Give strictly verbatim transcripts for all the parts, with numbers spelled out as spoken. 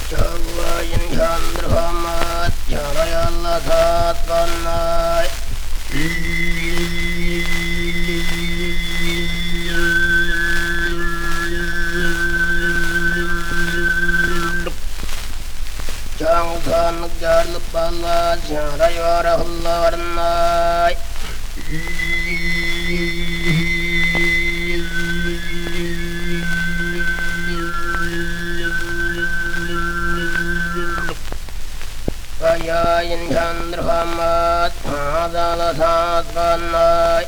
Şavvayin Chandrhamat Charayalla Tatvanay Changthanak Jarlapala Charayarahullavarnay Kayayin Chandrhamat Padala Tatvanay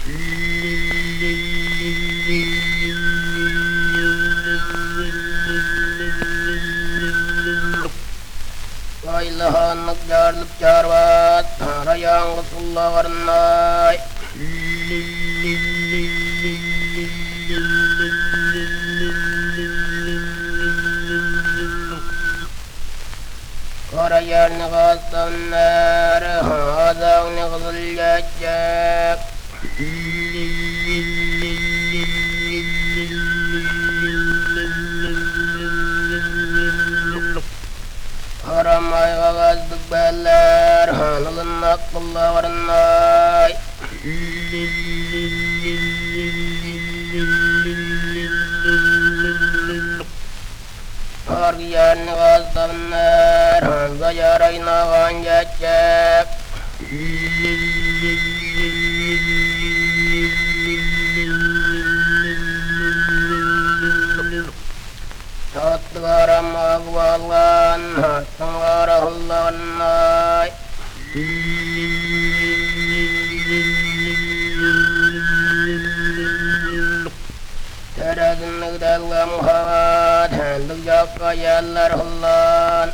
Kailahanak Jarlap Charvat Harayang Rasullavarnay Karayar Nagatannar Hadang Nagazulajak Haramay Gagazdık Beller Hanılın Akıllavarnay Hargiyan Nagatannar Hanza Yarayna Ganjacak Tatgaram Agwalan Hatangarahullavanay Teradın Nagdalam Havad Handık Yakayallar Hullan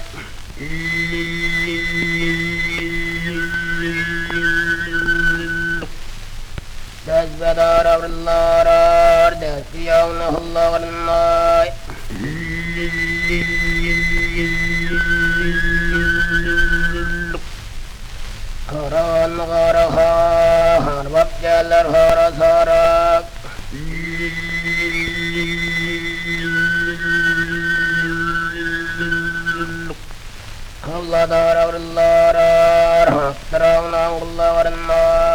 Dezbedar Avrillarar Dezbiyavna Hullavanay Haran Garaha Harbap Jallar Harasarak Kavladar Avrillarar Haktarav Nangullavarnay